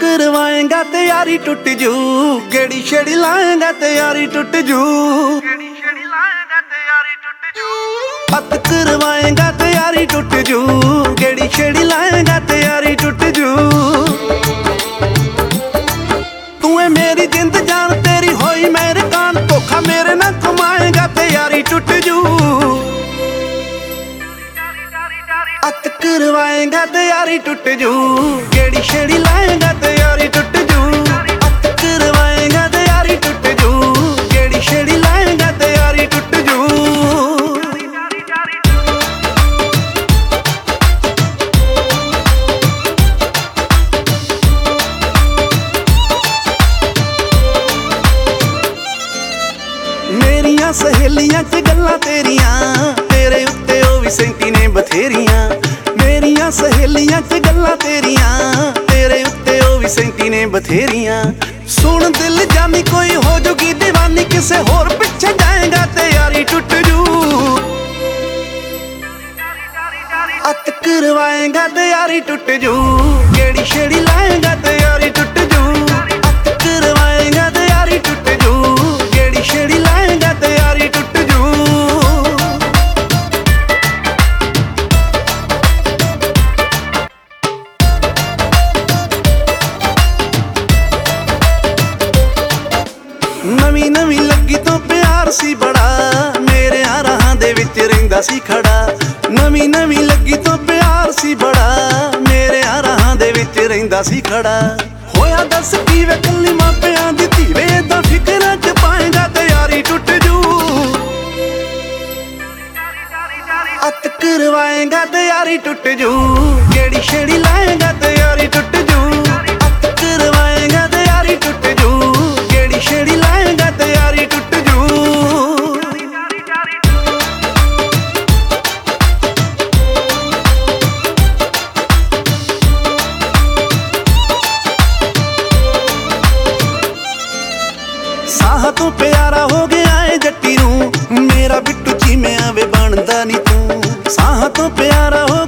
करवाएगा ते यारी टूट जू, गेड़ी छेड़ी लाएगा ते यारी टूट जू। हथ करवाएगा ते यारी टूट जू, गेड़ी छेड़ी लाएगा ते यारी टूट जू। तू है मेरी जिंद जान, तेरी होई मेरे कान, धोखा मेरे ना कमाएगा ते यारी टूट जू। हथ करवाएगा ते यारी टूट जू, गेड़ी छेड़ी लाएगा ते यारी टूट जू। हथ करवाएगा ते यारी टूट जू, गेड़ी छेड़ी लाएगा ते यारी टूट जू। मेरियां सहेलियां च गल्लां तेरियां, तेरे उत्ते ओ भी सैंती ने बथेरियां। मेरियां सहेलियां च गल्लां तेरियां, तेरे उत्ते ओ भी सैंती ने बथेरियां। सुन दिल जानी कोई हो जूगी दीवानी, किसे होर पिछे जाएगा ते यारी टूट जू। हथ करवाएगा ते यारी टूट जू, गेड़ी छेड़ी लाएगा ते यारी टूट जू। हथ करवाएगा ते यारी टूट जू, गेड़ी छेड़ी लाएगा ते यारी टूट जू। नवी नवी लगी तो प्यार सी बड़ा, मेरे राहां दे विच रहिंदा सी खड़ा। नवी नवी लगी तो प्यार सी बड़ा, मेरे राहां दे विच रहिंदा सी खड़ा। होया दस की वे कल्ली मापियां दी धीवे, दा फिकरां च पाएगा ते यारी टूट जू। हथ करवाएगा ते यारी टूट जू, गेड़ी छेड़ी लाएगा ते यारी टूट जू। हथ करवाएगा ते यारी टूट जू, गेड़ी छेड़ी लाएगा ते यारी टूट जू। साह तो प्यारा हो गया है जट्टी नू, मेरा बिट्टू चीमिया वे बनदा नी तू। साह तो प्यारा हो